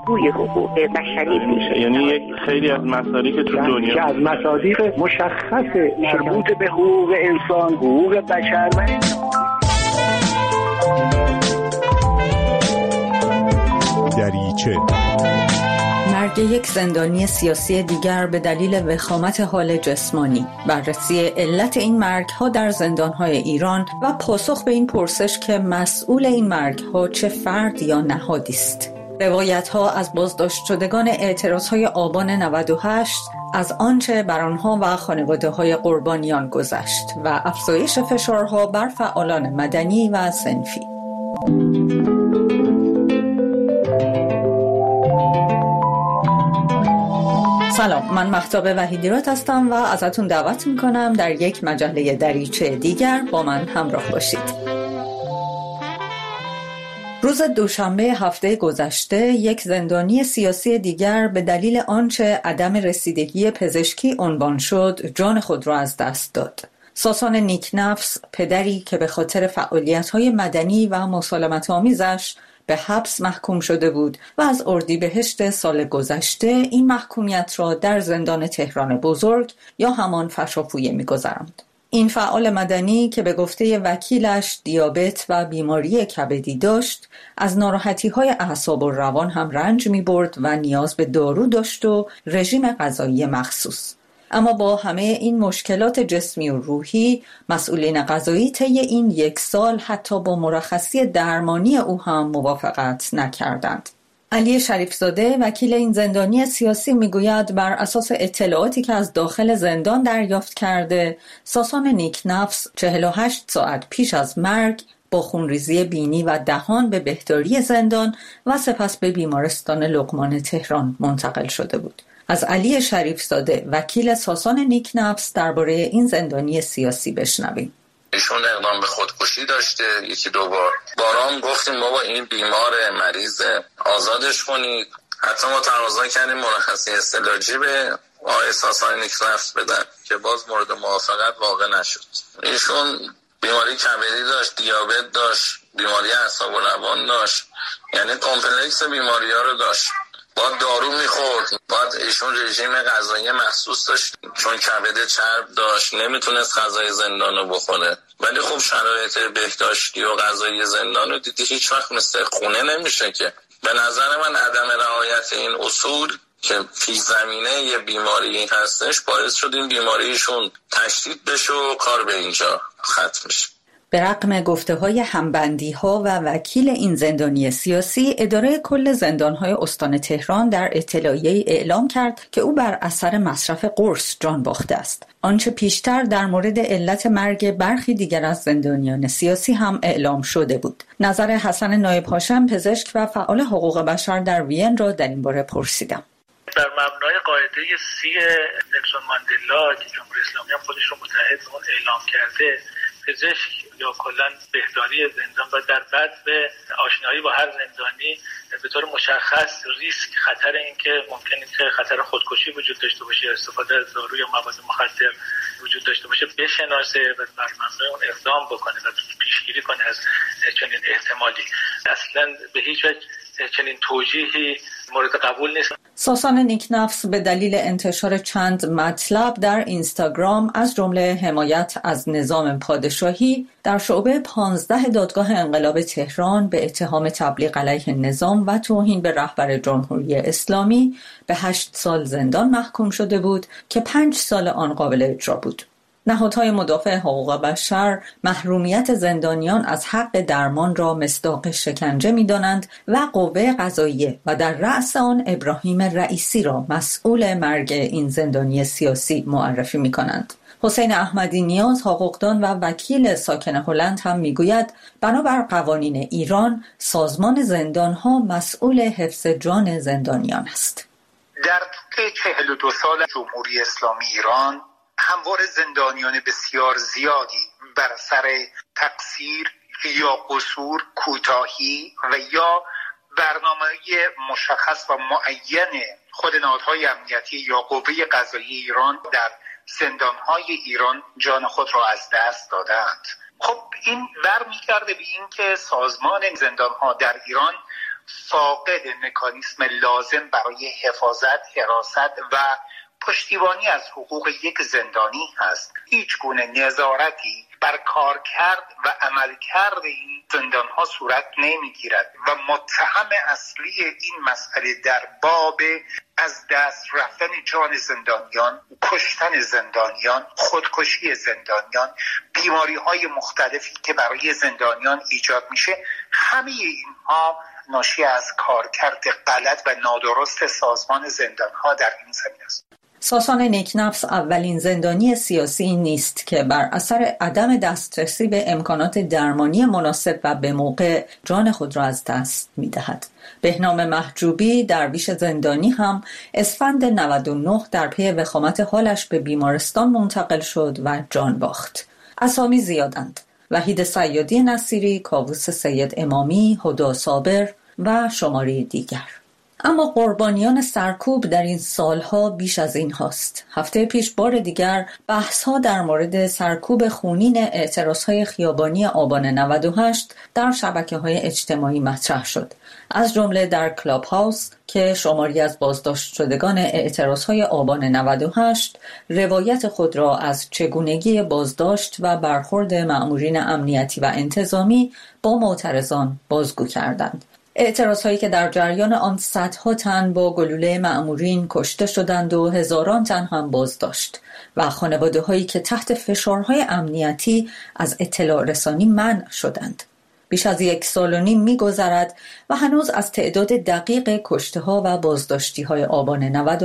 روی حقوق بشری میشه. یعنی یک خیلی از مصادیق تو دنیا که از مصادیق مشخص مربوط به حقوق انسان، حقوق بشر دریچه. مرگ یک زندانی سیاسی دیگر به دلیل وخامت حال جسمانی، بررسی علت این مرگ‌ها در زندان‌های ایران و پاسخ به این پرسش که مسئول این مرگ‌ها چه فرد یا نهادی است. روایت‌ها از بازداشت شدگان اعتراض‌های آبان 98 از آنچه بر آنها و خانواده‌های قربانیان گذشت و افزایش فشارها بر فعالان مدنی و صنفی. سلام، من مهتاب وحیدیراد هستم و ازتون دعوت میکنم در یک مجله دریچه دیگر با من همراه باشید. روز دوشنبه هفته گذشته یک زندانی سیاسی دیگر به دلیل آنچه عدم رسیدگی پزشکی عنوان شد جان خود را از دست داد. ساسان نیکنفس، پدری که به خاطر فعالیت‌های مدنی و مسالمت آمیزش به حبس محکوم شده بود و از اردیبهشت سال گذشته این محکومیت را در زندان تهران بزرگ یا همان فشاپویه می‌گذراند. این فعال مدنی که به گفته وکیلش دیابت و بیماری کبدی داشت، از ناراحتی‌های اعصاب و روان هم رنج می‌برد و نیاز به دارو داشت و رژیم غذایی مخصوص. اما با همه این مشکلات جسمی و روحی، مسئولین قضایی طی این یک سال حتی با مرخصی درمانی او هم موافقت نکردند. علی شریفزاده، وکیل این زندانی سیاسی، میگوید بر اساس اطلاعاتی که از داخل زندان دریافت کرده، ساسان نیکنفس 48 ساعت پیش از مرگ با خونریزی بینی و دهان به بهداری زندان و سپس به بیمارستان لقمان تهران منتقل شده بود. از علی شریفزاده، وکیل ساسان نیکنفس، درباره این زندانی سیاسی بشنویم. ایشون اقدام به خودکشی داشته، یکی دو بارام گفتیم بابا این بیمار مریض آزادش کنید. حتی ما تقاضا کردیم مرخصی استعلاجی به آقای ساسان نیکنفس بدن که باز مورد موافقت واقع نشد. ایشون بیماری کبدی داشت، دیابت داشت، بیماری اعصاب و روان داشت، یعنی کمپلکس بیماری‌ها رو داشت. باید دارو میخورد، باید ایشون رژیم غذایی مخصوص داشت چون کبد چرب داشت، نمیتونست غذای زندان رو بخوره. ولی خب شرایط بهداشتی و غذایی زندان رو دیدی هیچ وقت مثل خونه نمیشه که. به نظر من عدم رعایت این اصول که پیش زمینه یه بیماری هستش باعث شد این بیماریشون تشدید بشه و کار به اینجا ختم بشه. به رغم گفته‌های همبندی‌ها و وکیل این زندانی سیاسی، اداره کل زندان‌های استان تهران در اطلاعیه‌ای اعلام کرد که او بر اثر مصرف قرص جان باخته است. آنچه پیشتر در مورد علت مرگ برخی دیگر از زندانیان سیاسی هم اعلام شده بود. نظر حسن نایب هاشم، پزشک و فعال حقوق بشر در وین، را در این باره پرسیدم. در مبنای قاعده 30 نلسون ماندلا که جمهوری اسلامی هم خودش رو متحد اون اعلام کرده، پزشک یا کلا بهداری زندان و در بعد به آشنایی با هر زندانی به طور مشخص ریسک خطر این که ممکنه که خطر خودکشی وجود داشته باشه یا استفاده از دارو یا مواد مخدر وجود داشته باشه بشناسه و بر مبنای اون اقدام بکنه و پیشگیری کنه از چنین احتمالی. اصلا به هیچ وجه چنین توجیهی مورد قبول نیست. ساسان نیکنفس به دلیل انتشار چند مطلب در اینستاگرام از جمله حمایت از نظام پادشاهی در شعبه 15 دادگاه انقلاب تهران به اتهام تبلیغ علیه نظام و توهین به رهبر جمهوری اسلامی به 8 سال زندان محکوم شده بود که 5 سال آن قابل اجرا بود. نهادهای مدافع حقوق بشر محرومیت زندانیان از حق درمان را مصداق شکنجه می‌دانند و قوه قضاییه و در رأس آن ابراهیم رئیسی را مسئول مرگ این زندانی سیاسی معرفی می‌کنند. حسین احمدی نیاز، حقوقدان و وکیل ساکن هلند، هم می‌گوید بنابر قوانین ایران سازمان زندان‌ها مسئول حفظ جان زندانیان است. در طی 42 سال جمهوری اسلامی ایران همواره زندانیان بسیار زیادی بر اثر تقصیر یا قصور، کوتاهی و یا برنامه مشخص و معین خود نهادهای امنیتی یا قوه قضاییه ایران در زندانهای ایران جان خود را از دست دادند. خب این برمیگرده به این که سازمان زندانها در ایران فاقد مکانیسم لازم برای حفاظت، حراست و پشتیبانی از حقوق یک زندانی هست. هیچ گونه نظارتی بر کارکرد و عملکرد این زندان‌ها صورت نمی‌گیرد و متهم اصلی این مسئله در باب از دست رفتن جان زندانیان، کشتن زندانیان، خودکشی زندانیان، بیماری‌های مختلفی که برای زندانیان ایجاد میشه، همه اینها ناشی از کارکرد غلط و نادرست سازمان زندان‌ها در این زمینه است. ساسان نیکنفس اولین زندانی سیاسی نیست که بر اثر عدم دسترسی به امکانات درمانی مناسب و به موقع جان خود را از دست می‌دهد. بهنام محجوبی درویش زندانی هم اسفند 99 در پی وخامت حالش به بیمارستان منتقل شد و جان باخت. اسامی زیادند: وحید صیادی نصیری، کاووس سید امامی، هدا صابر و شماری دیگر. اما قربانیان سرکوب در این سالها بیش از این هاست. هفته پیش بار دیگر بحث‌ها در مورد سرکوب خونین اعتراض‌های خیابانی آبان 98 در شبکه‌های اجتماعی مطرح شد. از جمله در کلاب هاوس که شماری از بازداشت شدگان اعتراض‌های آبان 98 روایت خود را از چگونگی بازداشت و برخورد مأمورین امنیتی و انتظامی با معترضان بازگو کردند. اعتراض‌هایی که در جریان آن صدها تن با گلوله مأمورین کشته شدند و هزاران تن هم بازداشت و خانواده‌هایی که تحت فشارهای امنیتی از اطلاع رسانی منع شدند. بیش از 1.5 سال می‌گذرد و هنوز از تعداد دقیق کشته‌ها و بازداشتی‌های آبان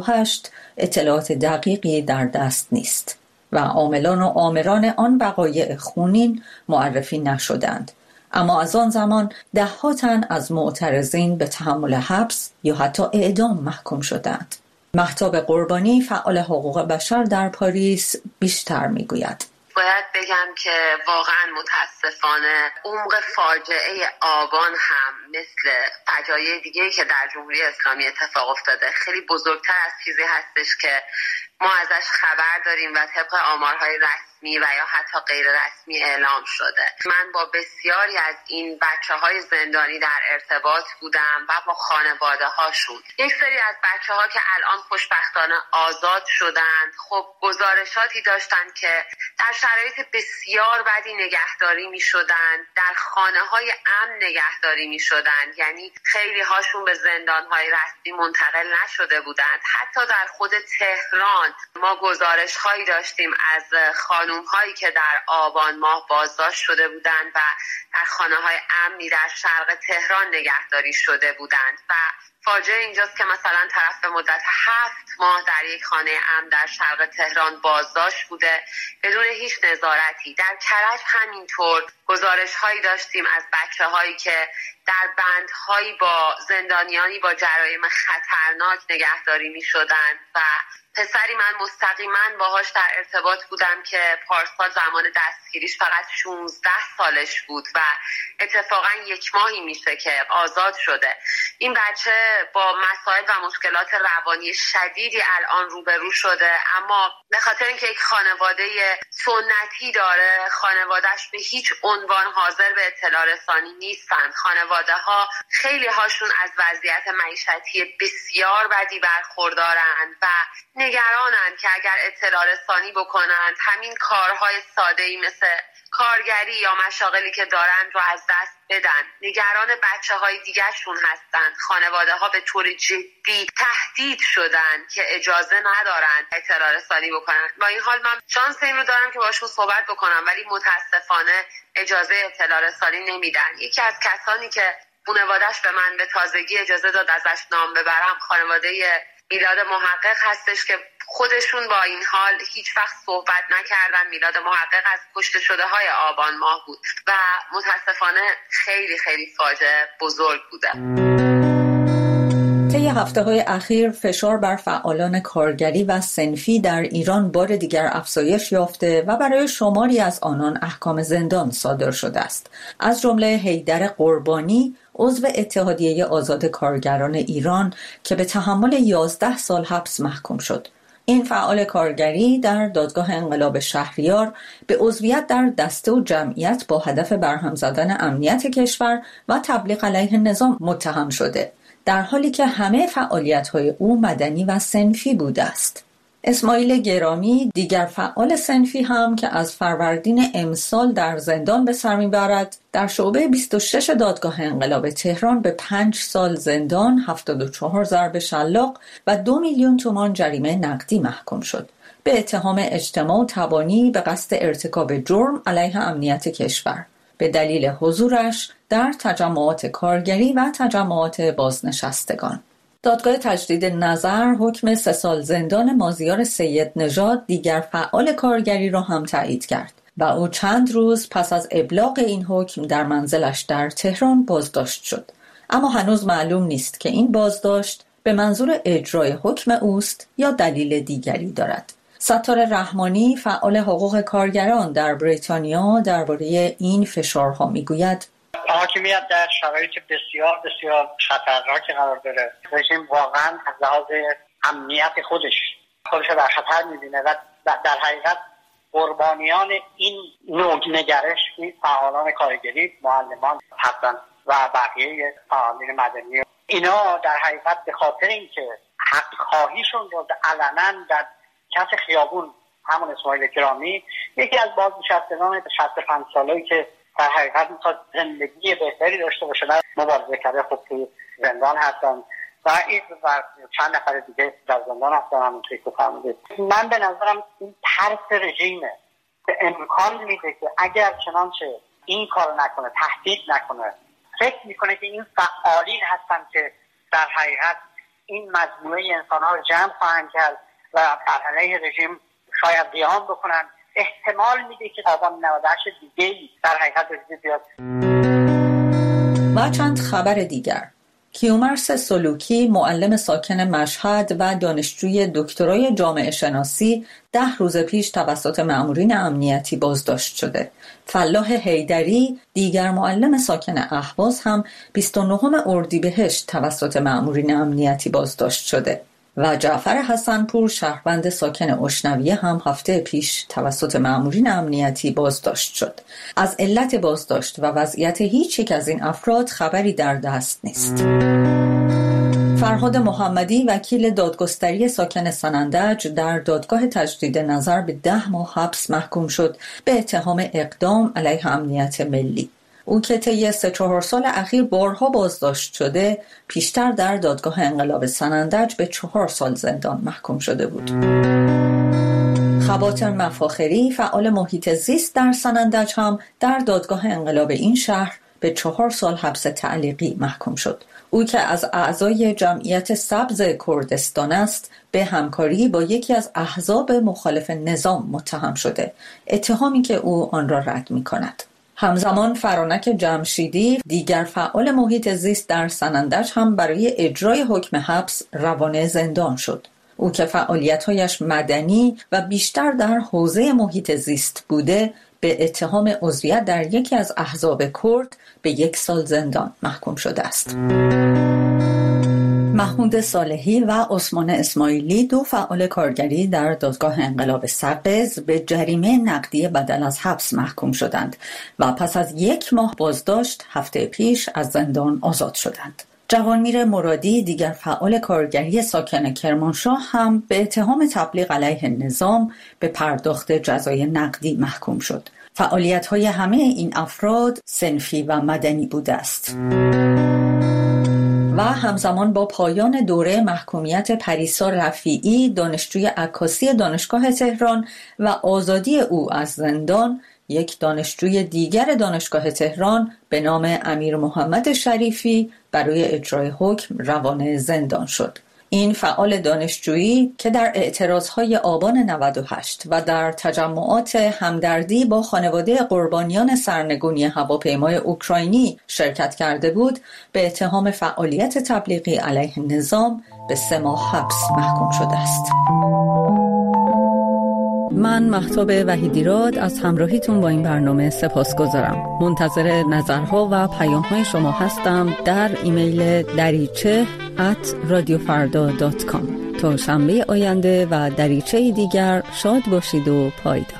98 اطلاعات دقیقی در دست نیست و عاملان و آمران آن وقایع خونین معرفی نشدند. اما از آن زمان 10 تن از معترضین به تحمل حبس یا حتی اعدام محکوم شدند. مهتاب قربانی، فعال حقوق بشر در پاریس، بیشتر میگوید. باید بگم که واقعا متاسفانه عمق فاجعه آبان هم مثل فجایع دیگه‌ای که در جمهوری اسلامی اتفاق افتاده خیلی بزرگتر از چیزی هستش که ما ازش خبر داریم و طبق آمارهای رسمی و یا حتی غیر رسمی اعلام شده. من با بسیاری از این بچه‌های زندانی در ارتباط بودم و با خانواده هاشون. یک سری از بچه‌ها که الان خوشبختانه آزاد شدند، خب گزارشاتی داشتن که در شرایط بسیار بدی نگهداری می‌شدند، در خانه‌های امن نگهداری می‌شدند، یعنی خیلی هاشون به زندان‌های رسمی منتقل نشده بودند. حتی در خود تهران ما گزارش‌هایی داشتیم از خانم‌هایی که در آبان ماه بازداشت شده بودند و در خانه‌های امنی در شرق تهران نگهداری شده بودند و فاجعه اینجاست که مثلا طرف به مدت 7 ماه در یک خانه امن در شرق تهران بازداشت بوده بدون هیچ نظارتی. در کرج همینطور گزارش‌هایی داشتیم از بچه‌هایی که در بندهایی با زندانیانی با جرایم خطرناک نگهداری می‌شدند و پسری من مستقیما باهاش در ارتباط بودم که پارسال زمان دستگیریش فقط 16 سالش بود و اتفاقا 1 ماهی میشه که آزاد شده. این بچه با مسائل و مشکلات روانی شدیدی الان روبرو شده، اما به خاطر اینکه یک خانواده سنتی داره، خانوادهش به هیچ عنوان حاضر به اطلاع رسانی نیستن. خانواده ها خیلی هاشون از وضعیت معیشتی بسیار بدی برخوردارند و نگرانند که اگر اطلاع رسانی بکنند همین کارهای ساده‌ای مثل کارگری یا مشاغلی که دارند رو از دست بدن. نگران بچه‌های دیگرشون هستند. خانواده ها به طور جدی تهدید شدن که اجازه ندارن اطلاع رسانی بکنن. با این حال من شانس این رو دارم که باشون صحبت بکنم ولی متاسفانه اجازه اطلاع رسانی نمیدن. یکی از کسانی که خانواده‌اش به من به تازگی اجازه داد ازش نام ببرم خانواده میلاد محقق هستش که خودشون با این حال هیچ وقت صحبت نکردن. میلاد محقق از کشته شده های آبان ماه بود و متاسفانه خیلی خیلی فاجعه بزرگ بوده. طی هفته‌های اخیر فشار بر فعالان کارگری و صنفی در ایران بار دیگر افزایش یافته و برای شماری از آنان احکام زندان صادر شده است. از جمله حیدر قربانی، عضو اتحادیه آزاد کارگران ایران که به تحمل 11 سال حبس محکوم شد. این فعال کارگری در دادگاه انقلاب شهریار به عضویت در دسته و جمعیت با هدف برهم زدن امنیت کشور و تبلیغ علیه نظام متهم شده، در حالی که همه فعالیت‌های او مدنی و صنفی بوده است. اسماعیل گرامی، دیگر فعال صنفی هم که از فروردین امسال در زندان به سر میبرد، در شعبه 26 دادگاه انقلاب تهران به 5 سال زندان، 74 ضرب شلاق و 2 میلیون تومان جریمه نقدی محکوم شد به اتهام اجتماع و تبانی به قصد ارتکاب جرم علیه امنیت کشور به دلیل حضورش در تجمعات کارگری و تجمعات بازنشستگان. دادگاه تجدید نظر حکم 3 سال زندان مازیار سید نژاد، دیگر فعال کارگری را هم تایید کرد و او چند روز پس از ابلاغ این حکم در منزلش در تهران بازداشت شد. اما هنوز معلوم نیست که این بازداشت به منظور اجرای حکم اوست یا دلیل دیگری دارد. ستار رحمانی، فعال حقوق کارگران در بریتانیا، درباره این فشارها میگوید: حاکمیت در شرایط بسیار بسیار خطرناکی قرار داره. رژیم واقعا از لحاظ امنیت خودش در خطر میبینه و در حقیقت قربانیان این نوع نگرش فعالان کارگری، معلمان هستند و بقیه فعالین مدنی. اینا در حقیقت به خاطر اینکه حق خواهیشون رو علنا در کف خیابون، همون اسماعیل گرامی یکی از بازنشستگان 65 ساله‌ای که در حقیقت میخواد زندگی بهتری داشته باشه و مبارزه کرده، خب توی زندان هستن و این و چند نفر دیگه در زندان هستن. همونطوری که فرمودید، من به نظرم این ترس رژیمه به امکان میده که اگر چنانچه این کار نکنه، تهدید نکنه، فکر میکنه که این فعالین هستن که در حقیقت این مجموعه انسان‌ها رو جمع خواهند کرد و بر علیه رژیم شاید قیام بکنن. احتمال میده که آبان 98 دیگه‌ای در حقیقت وجود بیاد. و چند خبر دیگر: کیومرث سلوکی، معلم ساکن مشهد و دانشجوی دکترای جامعه شناسی، 10 روز پیش توسط مأمورین امنیتی بازداشت شده. فلاح حیدری، دیگر معلم ساکن اهواز، هم 29 اردیبهشت توسط مأمورین امنیتی بازداشت شده. و جعفر حسنپور، شهروند ساکن اشنویه، هم هفته پیش توسط مأمورین امنیتی بازداشت شد. از علت بازداشت و وضعیت هیچ یک از این افراد خبری در دست نیست. فرهاد محمدی، وکیل دادگستری ساکن سنندج، در دادگاه تجدید نظر به 10 ماه حبس محکوم شد به اتهام اقدام علیه امنیت ملی. او که طی 3-4 سال اخیر بارها بازداشت شده، پیشتر در دادگاه انقلاب سنندج به 4 سال زندان محکوم شده بود. خواطر مفاخری، فعال محیط زیست در سنندج، هم در دادگاه انقلاب این شهر به 4 سال حبس تعلیقی محکوم شد. او که از اعضای جمعیت سبز کردستان است، به همکاری با یکی از احزاب مخالف نظام متهم شده، اتهامی که او آن را رد می‌کند. همزمان فرانک جمشیدی، دیگر فعال محیط زیست در سنندج، هم برای اجرای حکم حبس روانه زندان شد. او که فعالیت‌هایش مدنی و بیشتر در حوزه محیط زیست بوده، به اتهام عضویت در یکی از احزاب کرد به 1 سال زندان محکوم شده است. محمود صالحی و عثمان اسماعیلی، 2 فعال کارگری در دادگاه انقلاب سقز، به جریمه نقدی بدل از حبس محکوم شدند و پس از 1 ماه بازداشت هفته پیش از زندان آزاد شدند. جوانمیر مرادی، دیگر فعال کارگری ساکن کرمانشاه، هم به اتهام تبلیغ علیه نظام به پرداخت جزای نقدی محکوم شد. فعالیت‌های همه این افراد صنفی و مدنی بوده است. و همزمان با پایان دوره محکومیت پریسا رفیعی، دانشجوی عکاسی دانشگاه تهران، و آزادی او از زندان، یک دانشجوی دیگر دانشگاه تهران به نام امیر محمد شریفی برای اجرای حکم روانه زندان شد. این فعال دانشجویی که در اعتراضهای آبان 98 و در تجمعات همدردی با خانواده قربانیان سرنگونی هواپیمای اوکراینی شرکت کرده بود، به اتهام فعالیت تبلیغی علیه نظام به 3 ماه حبس محکوم شده است. من مهتاب وحیدیراد از همراهیتون با این برنامه سپاسگزارم. منتظر نظرها و پیام‌های شما هستم در ایمیل dariche@radiofarda.com. تا شنبه آینده و دریچه دیگر شاد باشید و پایدار.